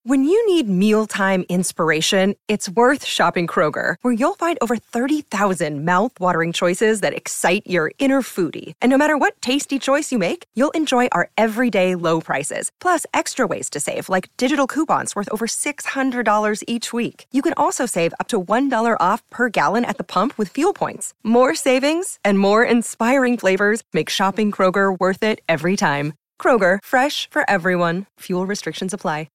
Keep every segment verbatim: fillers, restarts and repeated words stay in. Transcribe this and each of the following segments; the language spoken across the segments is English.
When you need mealtime inspiration, it's worth shopping Kroger, where you'll find over thirty thousand mouth-watering choices that excite your inner foodie. And no matter what tasty choice you make, you'll enjoy our everyday low prices, plus extra ways to save, like digital coupons worth over six hundred dollars each week. You can also save up to one dollar off per gallon at the pump with fuel points. More savings and more inspiring flavors make shopping Kroger worth it every time. Kroger, fresh for everyone. Fuel restrictions apply.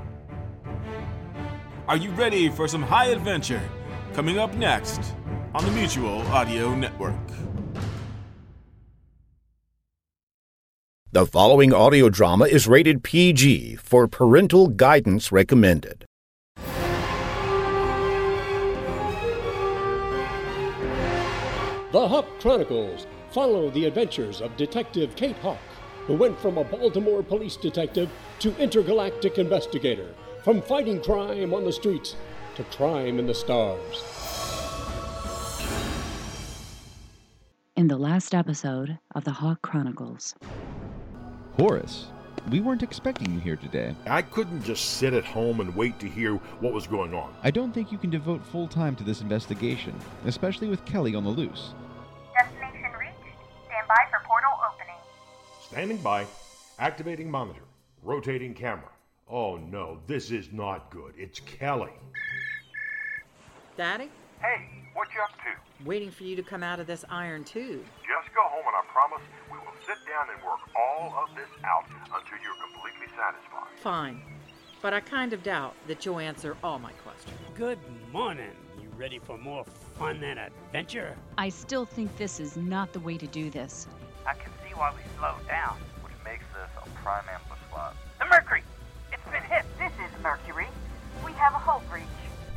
Are you ready for some high adventure? Coming up next on the Mutual Audio Network. The following audio drama is rated P G for parental guidance recommended. The Hawk Chronicles follow the adventures of Detective Kate Hawk, who went from a Baltimore police detective to intergalactic investigator, from fighting crime on the streets to crime in the stars. In the last episode of the Hawk Chronicles. Horace, we weren't expecting you here today. I couldn't just sit at home and wait to hear what was going on. I don't think you can devote full time to this investigation, especially with Kelly on the loose. Destination reached. Stand by for portal opening. Standing by. Activating monitor. Rotating camera. Oh no, this is not good. It's Kelly. Daddy? Hey, what you up to? Waiting for you to come out of this iron tube. Just go home and I promise we will sit down and work all of this out until you're completely satisfied. Fine. But I kind of doubt that you'll answer all my questions. Good morning. You ready for more fun and adventure? I still think this is not the way to do this. I can see why we slowed down, which makes this a prime ambush spot. The Mercury! It's been hit! This is Mercury. We have a hull breach.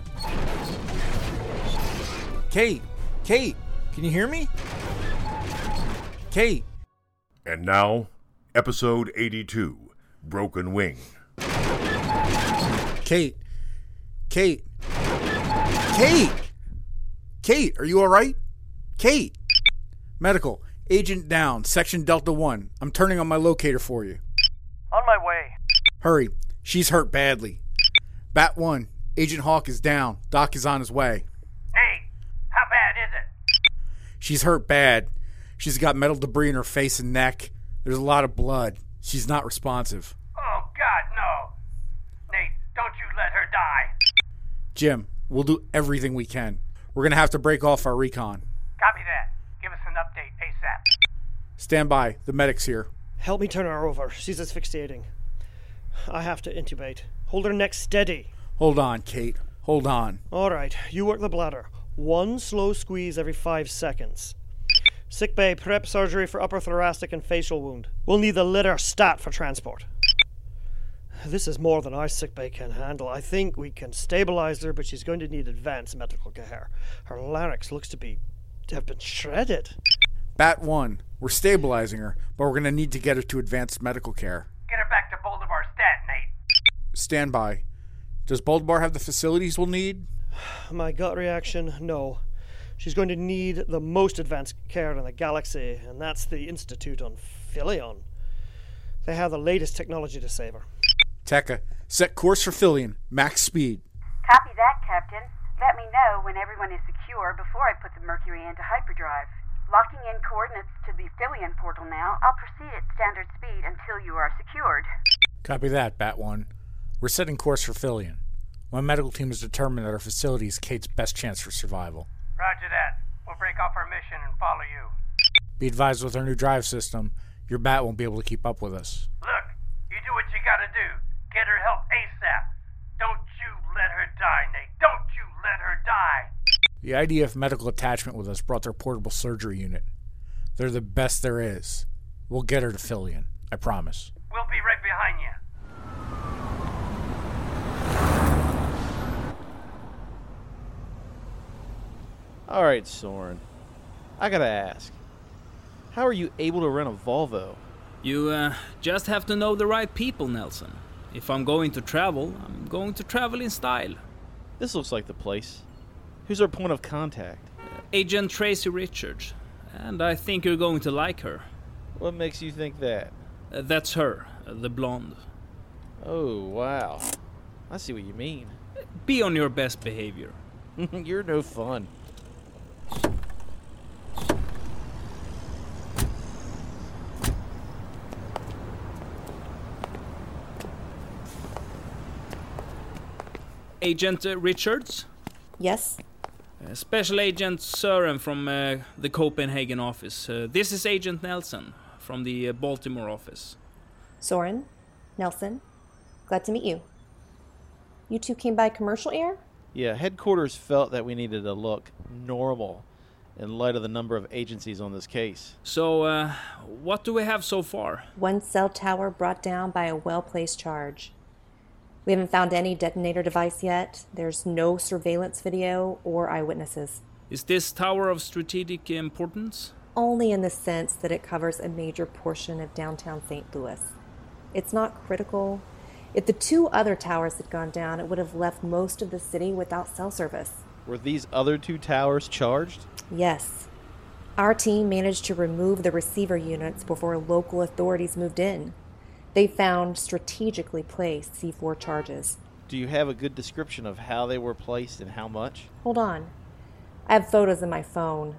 Kate! Kate! Can you hear me? Kate! And now, episode eighty-two, Broken Wing. Kate! Kate! Kate! Kate, are you alright? Kate! Medical, agent down, section Delta one. I'm turning on my locator for you. On my way. Hurry, she's hurt badly. Bat one, Agent Hawk is down. Doc is on his way. Hey, how bad is it? She's hurt bad. She's got metal debris in her face and neck. There's a lot of blood. She's not responsive. Oh, God, no. Nate, don't you let her die. Jim, we'll do everything we can. We're going to have to break off our recon. Copy that. Give us an update ASAP. Stand by. The medic's here. Help me turn her over. She's asphyxiating. I have to intubate. Hold her neck steady. Hold on, Kate. Hold on. All right. You work the bladder. One slow squeeze every five seconds. Sick bay, prep surgery for upper thoracic and facial wound. We'll need the litter stat for transport. This is more than our sick bay can handle. I think we can stabilize her, but she's going to need advanced medical care. Her larynx looks to be to have been shredded. Bat one, we're stabilizing her, but we're going to need to get her to advanced medical care. Get her back to Boldivar Stat, Nate. Stand by. Does Boldivar have the facilities we'll need? My gut reaction, no. She's going to need the most advanced care in the galaxy, and that's the Institute on Philion. They have the latest technology to save her. Tekka, set course for Philion. Max speed. Copy that, Captain. Let me know when everyone is secure before I put the Mercury into hyperdrive. Locking in coordinates to the Philion portal now. I'll proceed at standard speed until you are secured. Copy that, Bat one. We're setting course for Philion. My medical team has determined that our facility is Kate's best chance for survival. Roger that. We'll break off our mission and follow you. Be advised, with our new drive system, your Bat won't be able to keep up with us. Look, you do what you gotta do. Get her help ASAP. Don't you let her die, Nate. Don't you let her die. The I D F medical attachment with us brought their portable surgery unit. They're the best there is. We'll get her to Philion. I promise. We'll be right behind you. All right, Soren. I gotta ask. How are you able to rent a Volvo? You uh, just have to know the right people, Nelson. If I'm going to travel, I'm going to travel in style. This looks like the place. Who's our point of contact? Uh, Agent Tracy Richards. And I think you're going to like her. What makes you think that? Uh, that's her, uh, the blonde. Oh, wow. I see what you mean. Be on your best behavior. You're no fun. Agent uh, Richards? Yes? Uh, Special Agent Søren from uh, the Copenhagen office. Uh, this is Agent Nelson from the uh, Baltimore office. Soren? Nelson? Glad to meet you. You two came by commercial air? Yeah, headquarters felt that we needed to look normal in light of the number of agencies on this case. So, uh, what do we have so far? One cell tower brought down by a well-placed charge. We haven't found any detonator device yet. There's no surveillance video or eyewitnesses. Is this tower of strategic importance? Only in the sense that it covers a major portion of downtown Saint Louis. It's not critical. If the two other towers had gone down, it would have left most of the city without cell service. Were these other two towers charged? Yes. Our team managed to remove the receiver units before local authorities moved in. They found strategically placed C four charges. Do you have a good description of how they were placed and how much? Hold on. I have photos in my phone.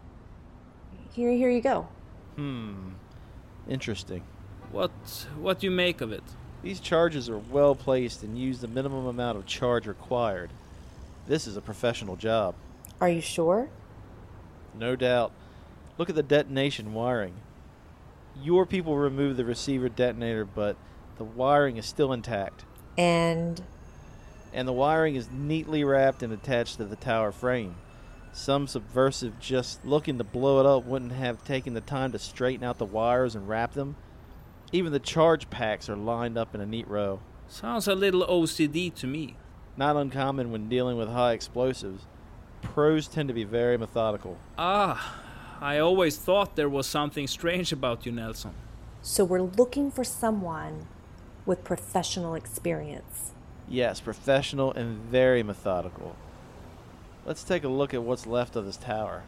Here, here you go. Hmm. Interesting. What, what do you make of it? These charges are well placed and use the minimum amount of charge required. This is a professional job. Are you sure? No doubt. Look at the detonation wiring. Your people removed the receiver detonator, but the wiring is still intact. And? And the wiring is neatly wrapped and attached to the tower frame. Some subversive just looking to blow it up wouldn't have taken the time to straighten out the wires and wrap them. Even the charge packs are lined up in a neat row. Sounds a little O C D to me. Not uncommon when dealing with high explosives. Pros tend to be very methodical. Ah, I always thought there was something strange about you, Nelson. So we're looking for someone with professional experience. Yes, professional and very methodical. Let's take a look at what's left of this tower.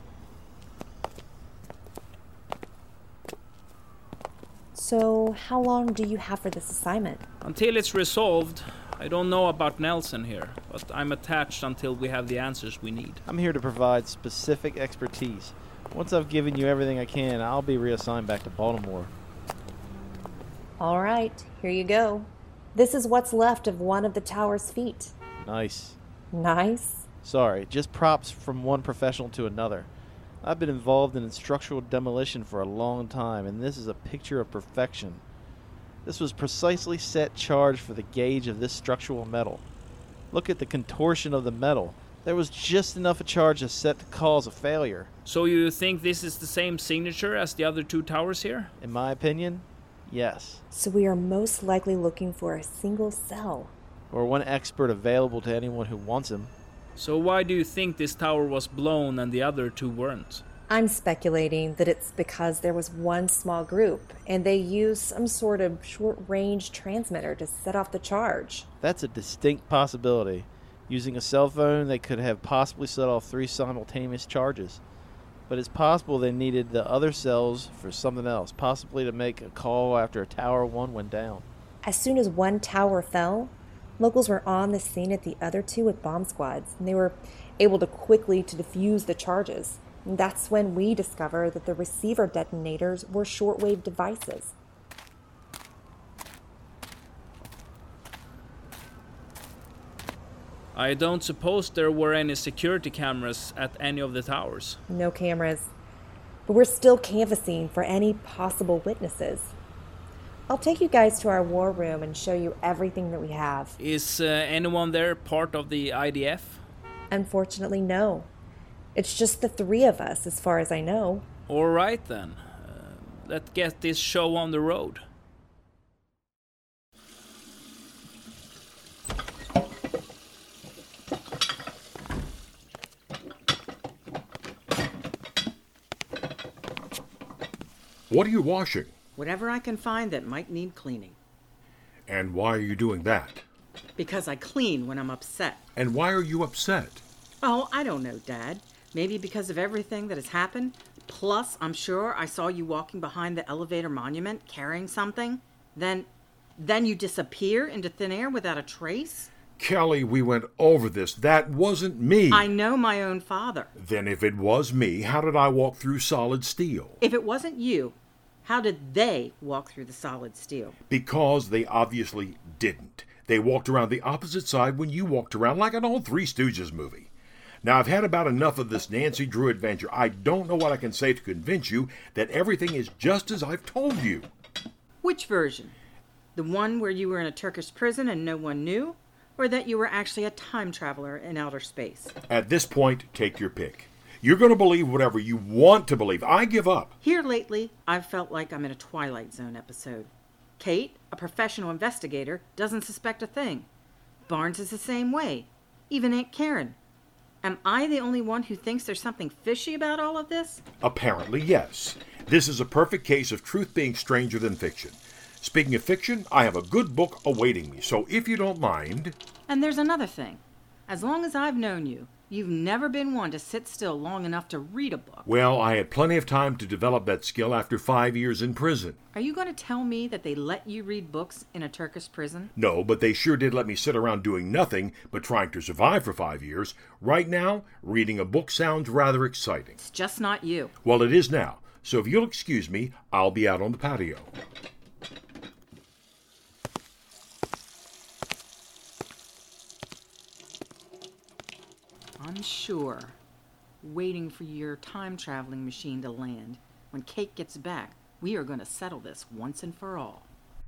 So, how long do you have for this assignment? Until it's resolved. I don't know about Nelson here, but I'm attached until we have the answers we need. I'm here to provide specific expertise. Once I've given you everything I can, I'll be reassigned back to Baltimore. All right, here you go. This is what's left of one of the tower's feet. Nice. Nice? Sorry, just props from one professional to another. I've been involved in structural demolition for a long time, and this is a picture of perfection. This was precisely set charge for the gauge of this structural metal. Look at the contortion of the metal. There was just enough of charge to set to cause a failure. So you think this is the same signature as the other two towers here? In my opinion, yes. So we are most likely looking for a single cell. Or one expert available to anyone who wants him. So why do you think this tower was blown and the other two weren't? I'm speculating that it's because there was one small group, and they used some sort of short-range transmitter to set off the charge. That's a distinct possibility. Using a cell phone, they could have possibly set off three simultaneous charges. But it's possible they needed the other cells for something else, possibly to make a call after a Tower one went down. As soon as one tower fell, locals were on the scene at the other two with bomb squads, and they were able to quickly to defuse the charges. And that's when we discovered that the receiver detonators were shortwave devices. I don't suppose there were any security cameras at any of the towers. No cameras. But we're still canvassing for any possible witnesses. I'll take you guys to our war room and show you everything that we have. Is uh, anyone there part of the I D F? Unfortunately, no. It's just the three of us, as far as I know. All right, then. Uh, let's get this show on the road. What are you washing? Whatever I can find that might need cleaning. And why are you doing that? Because I clean when I'm upset. And why are you upset? Oh, I don't know, Dad. Maybe because of everything that has happened. Plus, I'm sure I saw you walking behind the elevator monument carrying something. Then, Then you disappear into thin air without a trace? Kelly, we went over this. That wasn't me. I know my own father. Then if it was me, how did I walk through solid steel? If it wasn't you, how did they walk through the solid steel? Because they obviously didn't. They walked around the opposite side when you walked around, like an old Three Stooges movie. Now, I've had about enough of this Nancy Drew adventure. I don't know what I can say to convince you that everything is just as I've told you. Which version? The one where you were in a Turkish prison and no one knew? Or that you were actually a time traveler in outer space? At this point, take your pick. You're going to believe whatever you want to believe. I give up. Here lately, I've felt like I'm in a Twilight Zone episode. Kate, a professional investigator, doesn't suspect a thing. Barnes is the same way. Even Aunt Karen. Am I the only one who thinks there's something fishy about all of this? Apparently, yes. This is a perfect case of truth being stranger than fiction. Speaking of fiction, I have a good book awaiting me, so if you don't mind... And there's another thing. As long as I've known you, you've never been one to sit still long enough to read a book. Well, I had plenty of time to develop that skill after five years in prison. Are you going to tell me that they let you read books in a Turkish prison? No, but they sure did let me sit around doing nothing but trying to survive for five years. Right now, reading a book sounds rather exciting. It's just not you. Well, it is now, so if you'll excuse me, I'll be out on the patio. Unsure, waiting for your time-traveling machine to land. When Kate gets back, we are going to settle this once and for all.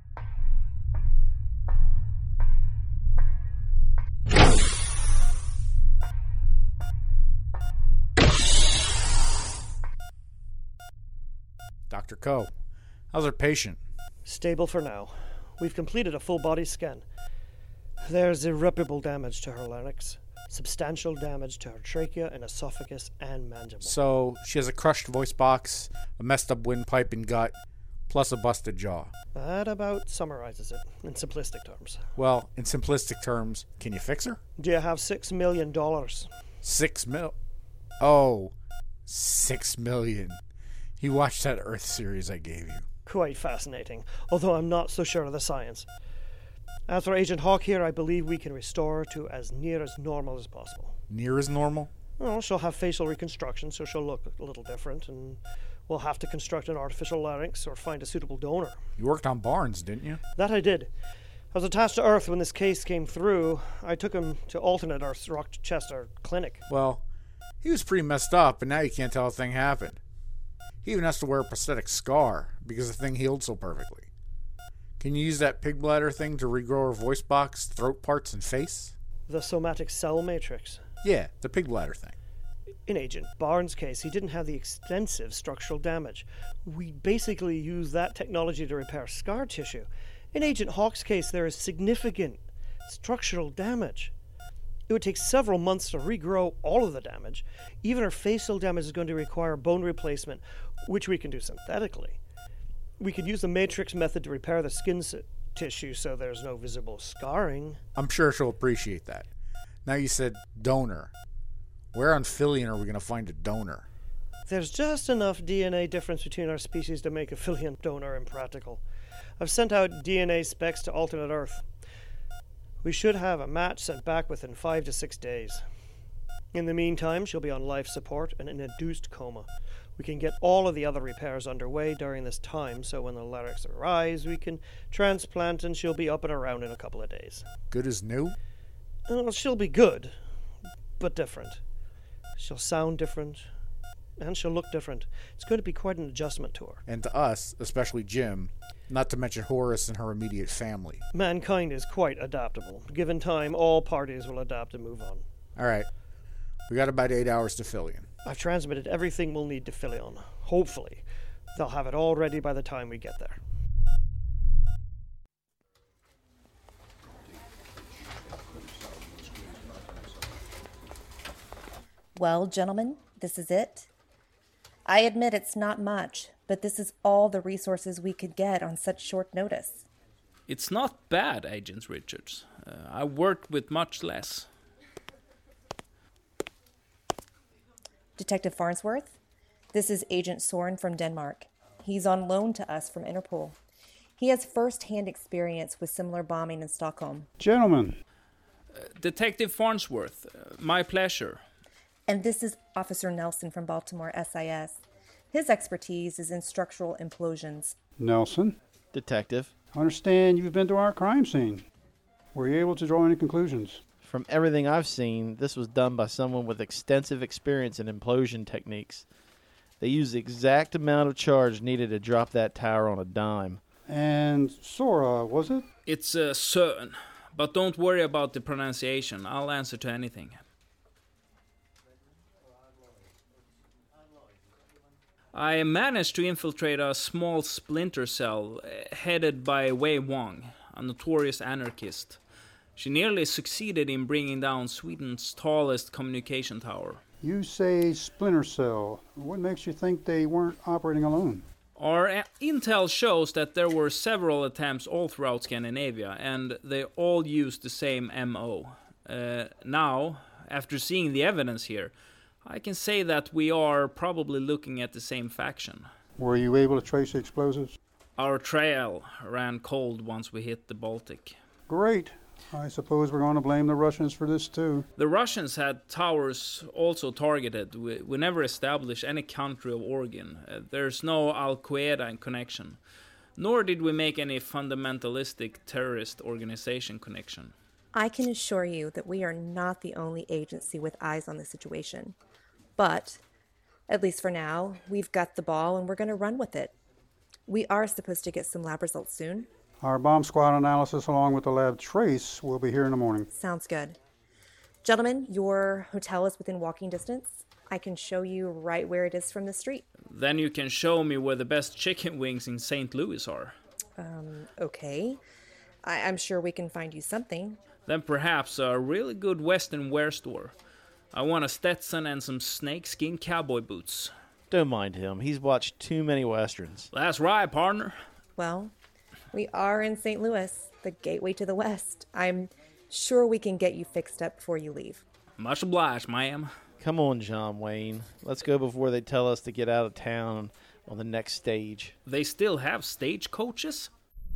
Doctor Coe, how's our patient? Stable for now. We've completed a full body scan. There's irreparable damage to her larynx. Substantial damage to her trachea and esophagus and mandible. So, she has a crushed voice box, a messed up windpipe and gut, plus a busted jaw. That about summarizes it in simplistic terms. Well, in simplistic terms, can you fix her? Do you have six million dollars? Six mil? Oh, six million. You watched that Earth series I gave you. Quite fascinating, although I'm not so sure of the science. As for Agent Hawk here, I believe we can restore her to as near as normal as possible. Near as normal? Well, she'll have facial reconstruction, so she'll look a little different, and we'll have to construct an artificial larynx or find a suitable donor. You worked on Barnes, didn't you? That I did. I was attached to Earth when this case came through. I took him to alternate Earth's Rochester clinic. Well, he was pretty messed up, and now you can't tell a thing happened. He even has to wear a prosthetic scar because the thing healed so perfectly. Can you use that pig bladder thing to regrow her voice box, throat parts, and face? The somatic cell matrix? Yeah, the pig bladder thing. In Agent Barnes' case, he didn't have the extensive structural damage. We basically use that technology to repair scar tissue. In Agent Hawk's case, there is significant structural damage. It would take several months to regrow all of the damage. Even her facial damage is going to require bone replacement, which we can do synthetically. We could use the matrix method to repair the skin s- tissue so there's no visible scarring. I'm sure she'll appreciate that. Now you said donor. Where on Phillian are we going to find a donor? There's just enough D N A difference between our species to make a Phillian donor impractical. I've sent out D N A specs to alternate Earth. We should have a match sent back within five to six days. In the meantime, she'll be on life support and in a induced coma. We can get all of the other repairs underway during this time, so when the larynx arrives, we can transplant and she'll be up and around in a couple of days. Good as new? Well, she'll be good, but different. She'll sound different, and she'll look different. It's going to be quite an adjustment to her. And to us, especially Jim, not to mention Horace and her immediate family. Mankind is quite adaptable. Given time, all parties will adapt and move on. All right. We got about eight hours to Phillian. I've transmitted everything we'll need to Phillion. Hopefully. They'll have it all ready by the time we get there. Well, gentlemen, this is it. I admit it's not much, but this is all the resources we could get on such short notice. It's not bad, Agent Richards. Uh, I worked with much less. Detective Farnsworth, this is Agent Soren from Denmark. He's on loan to us from Interpol. He has first-hand experience with similar bombing in Stockholm. Gentlemen. Uh, Detective Farnsworth, uh, my pleasure. And this is Officer Nelson from Baltimore S I S. His expertise is in structural implosions. Nelson. Detective. I understand you've been to our crime scene. Were you able to draw any conclusions? From everything I've seen, this was done by someone with extensive experience in implosion techniques. They used the exact amount of charge needed to drop that tower on a dime. And Sora, was it? It's uh, certain, but don't worry about the pronunciation. I'll answer to anything. I managed to infiltrate a small splinter cell uh, headed by Wei Wang, a notorious anarchist. She nearly succeeded in bringing down Sweden's tallest communication tower. You say splinter cell. What makes you think they weren't operating alone? Our uh, intel shows that there were several attempts all throughout Scandinavia, and they all used the same M O. Uh, now, after seeing the evidence here, I can say that we are probably looking at the same faction. Were you able to trace the explosives? Our trail ran cold once we hit the Baltic. Great. I suppose we're going to blame the Russians for this too. The Russians had towers also targeted. We, we never established any country of origin. Uh, there's no Al-Qaeda connection. Nor did we make any fundamentalistic terrorist organization connection. I can assure you that we are not the only agency with eyes on the situation. But, at least for now, we've got the ball and we're going to run with it. We are supposed to get some lab results soon. Our bomb squad analysis along with the lab trace will be here in the morning. Sounds good. Gentlemen, your hotel is within walking distance. I can show you right where it is from the street. Then you can show me where the best chicken wings in Saint Louis are. Um, okay. I- I'm sure we can find you something. Then perhaps a really good Western wear store. I want a Stetson and some snakeskin cowboy boots. Don't mind him. He's watched too many Westerns. That's right, partner. Well, we are in Saint Louis, the gateway to the West. I'm sure we can get you fixed up before you leave. Much obliged, ma'am. Come on, John Wayne. Let's go before they tell us to get out of town on the next stage. They still have stagecoaches?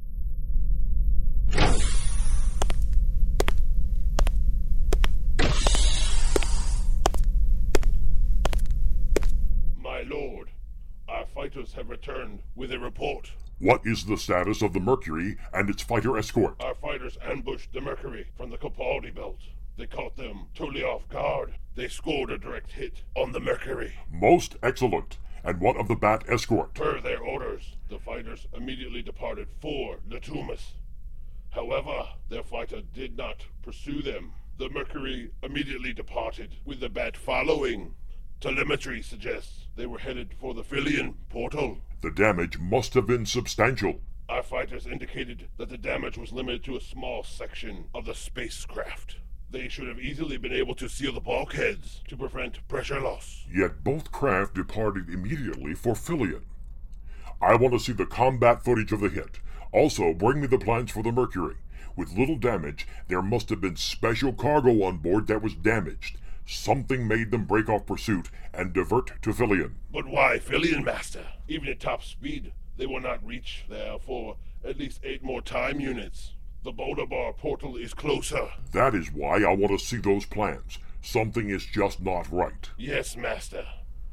My lord, our fighters have returned with a report. What is the status of the Mercury and its fighter escort? Our fighters ambushed the Mercury from the Capaldi belt. They caught them totally off guard. They scored a direct hit on the Mercury. Most excellent. And what of the Bat escort? Per their orders, the fighters immediately departed for Latumas. However, their fighter did not pursue them. The Mercury immediately departed, with the Bat following. Telemetry suggests they were headed for the Filian portal. The damage must have been substantial. Our fighters indicated that the damage was limited to a small section of the spacecraft. They should have easily been able to seal the bulkheads to prevent pressure loss. Yet both craft departed immediately for Filian. I want to see the combat footage of the hit. Also, bring me the plans for the Mercury. With little damage, there must have been special cargo on board that was damaged. Something made them break off pursuit and divert to Filian. But why Filian, Master? Even at top speed, they will not reach there for at least eight more time units. The Boulder Bar portal is closer. That is why I want to see those plans. Something is just not right. Yes, Master.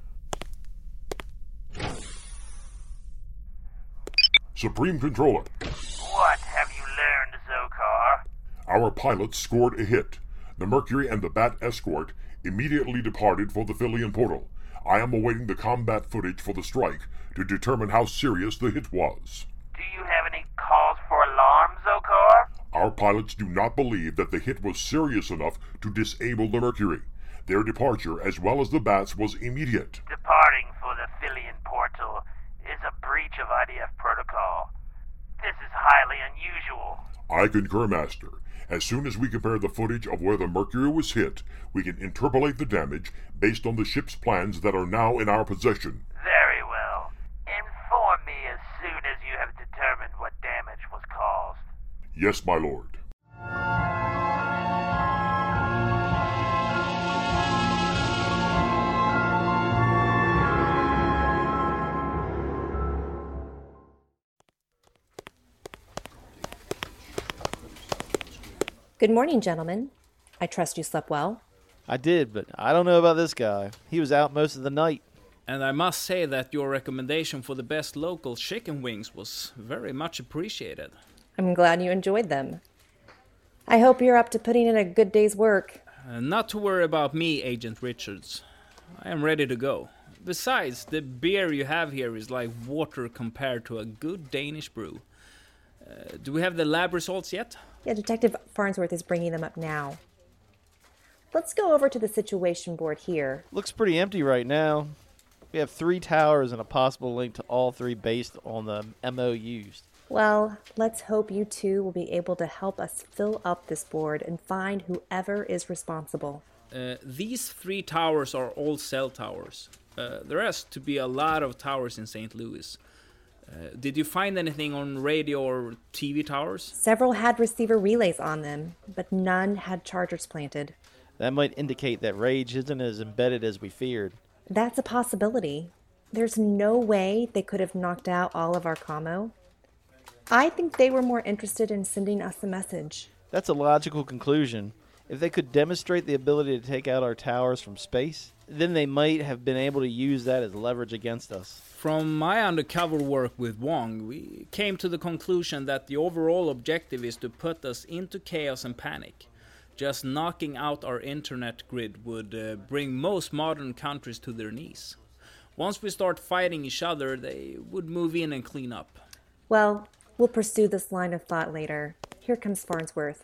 Supreme Controller. What have you learned, Zokar? Our pilots scored a hit. The Mercury and the Bat escort immediately departed for the Filian portal. I am awaiting the combat footage for the strike to determine how serious the hit was. Do you have any cause for alarm, Zokar? Our pilots do not believe that the hit was serious enough to disable the Mercury. Their departure, as well as the Bats, was immediate. Departing for the Filian portal is a breach of I D F protocol. This is highly unusual. I concur, Master. As soon as we compare the footage of where the Mercury was hit, we can interpolate the damage based on the ship's plans that are now in our possession. Very well. Inform me as soon as you have determined what damage was caused. Yes, my lord. Good morning, gentlemen. I trust you slept well. I did, but I don't know about this guy. He was out most of the night. And I must say that your recommendation for the best local chicken wings was very much appreciated. I'm glad you enjoyed them. I hope you're up to putting in a good day's work. Uh, not to worry about me, Agent Richards. I am ready to go. Besides, the beer you have here is like water compared to a good Danish brew. Uh, do we have the lab results yet? Yeah, Detective Farnsworth is bringing them up now. Let's go over to the situation board here. Looks pretty empty right now. We have three towers and a possible link to all three based on the M O Us. Well, let's hope you two will be able to help us fill up this board and find whoever is responsible. Uh, these three towers are all cell towers. Uh, there has to be a lot of towers in Saint Louis. Uh, did you find anything on radio or T V towers? Several had receiver relays on them, but none had chargers planted. That might indicate that Rage isn't as embedded as we feared. That's a possibility. There's no way they could have knocked out all of our commo. I think they were more interested in sending us a message. That's a logical conclusion. If they could demonstrate the ability to take out our towers from space, then they might have been able to use that as leverage against us. From my undercover work with Wong, we came to the conclusion that the overall objective is to put us into chaos and panic. Just knocking out our internet grid would uh, bring most modern countries to their knees. Once we start fighting each other, they would move in and clean up. Well, we'll pursue this line of thought later. Here comes Farnsworth.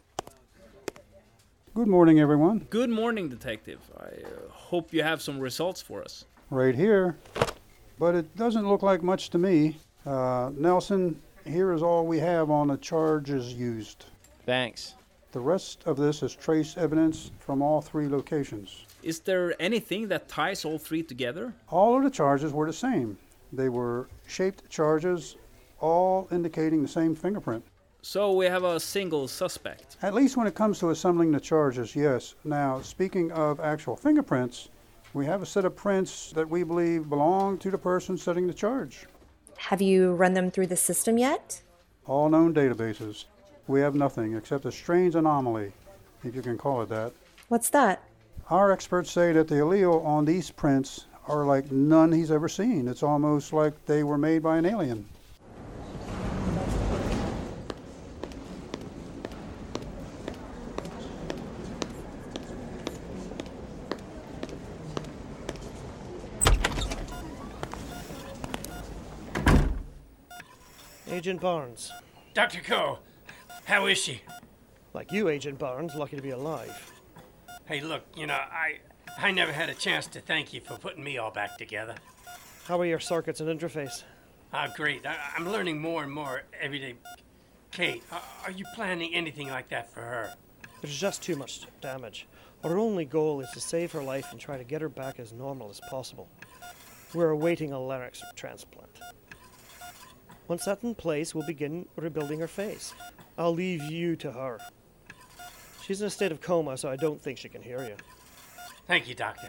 Good morning, everyone. Good morning, Detective. I uh, hope you have some results for us. Right here. But it doesn't look like much to me. Uh, Nelson, here is all we have on the charges used. Thanks. The rest of this is trace evidence from all three locations. Is there anything that ties all three together? All of the charges were the same. They were shaped charges, all indicating the same fingerprint. So we have a single suspect. At least when it comes to assembling the charges, yes. Now, speaking of actual fingerprints, we have a set of prints that we believe belong to the person setting the charge. Have you run them through the system yet? All known databases. We have nothing except a strange anomaly, if you can call it that. What's that? Our experts say that the allele on these prints are like none he's ever seen. It's almost like they were made by an alien. Agent Barnes. Doctor Coe, how is she? Like you, Agent Barnes, lucky to be alive. Hey, look, you know, I I never had a chance to thank you for putting me all back together. How are your circuits and interface? Ah, great. I, I'm learning more and more every day. Kate, are, are you planning anything like that for her? There's just too much damage. Our only goal is to save her life and try to get her back as normal as possible. We're awaiting a larynx transplant. Once that's in place, we'll begin rebuilding her face. I'll leave you to her. She's in a state of coma, so I don't think she can hear you. Thank you, Doctor.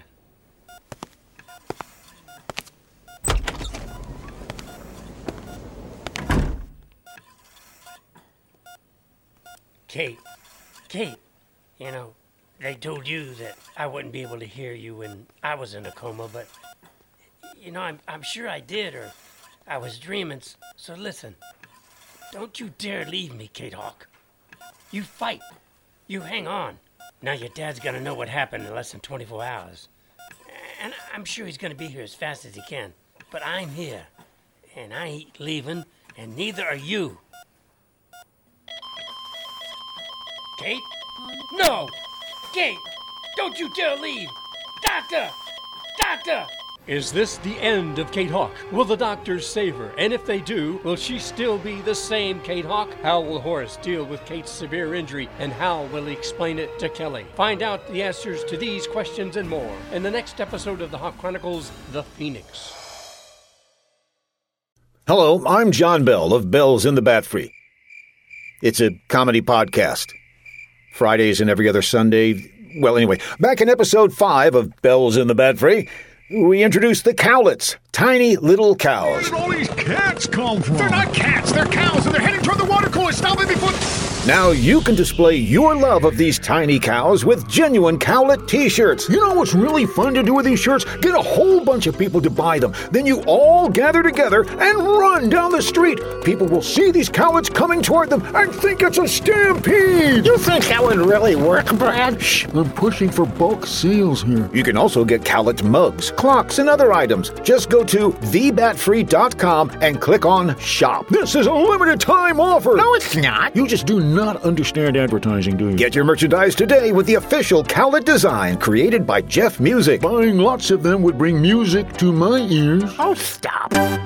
Kate, Kate, you know, they told you that I wouldn't be able to hear you when I was in a coma, but, you know, I'm, I'm sure I did, or I was dreaming. So listen, don't you dare leave me, Kate Hawk. You fight. You hang on. Now your dad's gonna know what happened in less than twenty-four hours. And I'm sure he's gonna be here as fast as he can. But I'm here. And I ain't leaving, and neither are you. Kate? No! Kate! Don't you dare leave! Doctor! Doctor! Is this the end of Kate Hawk? Will the doctors save her? And if they do, will she still be the same Kate Hawk? How will Horace deal with Kate's severe injury? And how will he explain it to Kelly? Find out the answers to these questions and more in the next episode of the Hawk Chronicles, The Phoenix. Hello, I'm John Bell of Bells in the Bat Free. It's a comedy podcast. Fridays and every other Sunday. Well, anyway, back in episode five of Bells in the Bat Free, we introduced the cowlets, tiny little cows. Where did all these cats come from? They're not cats, they're cows, and they're heading toward the water cooler. Stop it before... Now you can display your love of these tiny cows with genuine Cowlet t-shirts. You know what's really fun to do with these shirts? Get a whole bunch of people to buy them. Then you all gather together and run down the street. People will see these Cowlets coming toward them and think it's a stampede. You think that would really work, Brad? Shh, I'm pushing for bulk sales here. You can also get Cowlet mugs, clocks, and other items. Just go to the bat free dot com and click on Shop. This is a limited time offer. No, it's not. You just do not understand advertising, do you? Get your merchandise today with the official Cowlet design created by Jeff Music. Buying lots of them would bring music to my ears. Oh, stop.